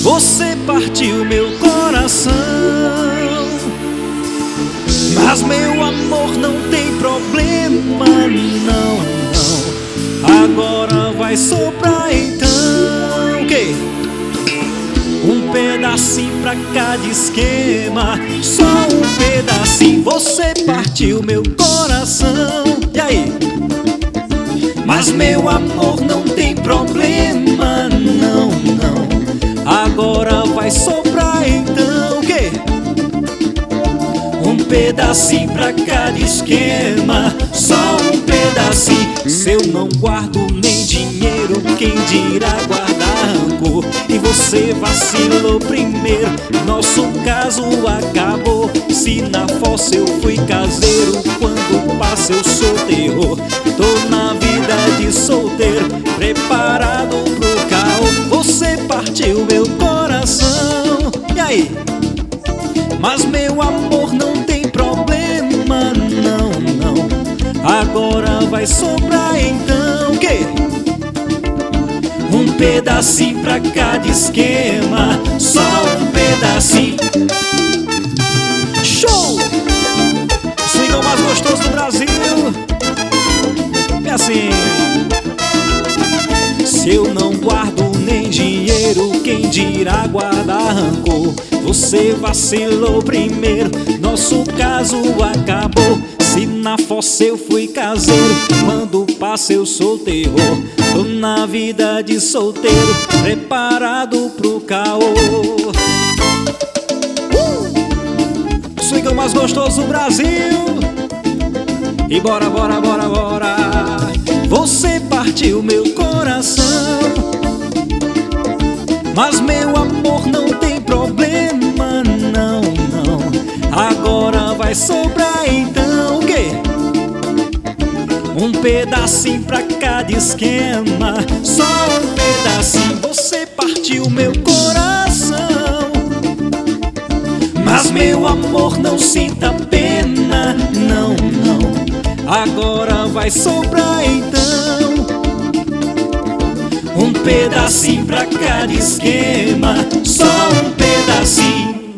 Você partiu meu coração, mas meu amor não tem problema, não, não. Agora vai sobrar então, que? Um pedacinho pra cada esquema, só um pedacinho. Você partiu meu coração, e aí? Mas meu amor não tem problema, não, não. Agora vai sobrar então, que? Um pedacinho pra cada esquema, só um pedacinho. Se eu não guardo nem dinheiro, quem dirá guardar rancor? E você vacilou primeiro, nosso caso acabou. Se na fossa eu fui caseiro, quando passa eu sou terror. Tô na vida de solteiro, preparado pro caô. Você partiu meu coração, e aí? Mas meu amor não tem problema, não, não. Agora vai sobrar então, que? Um pedacinho pra cada esquema, só um pedacinho. Show! Swingão mais gostoso do Brasil. É assim. Se eu não guardo nem dinheiro, quem dirá guardar rancor? Você vacilou primeiro, nosso caso acabou. Se na fossa eu fui caseiro, quando passa eu sou terror. Tô na vida de solteiro, preparado pro caô. Swingão mais gostoso do Brasil. E bora, bora, bora, bora. Você partiu meu coração, mas meu amor não tem problema, não, não. Agora vai sobrar então, o quê? Um pedacinho pra cada esquema, só um pedacinho. Você partiu meu coração, mas meu amor não sinta pena, não, não. Agora vai sobrar então um pedacinho pra cada esquema, só um pedacinho.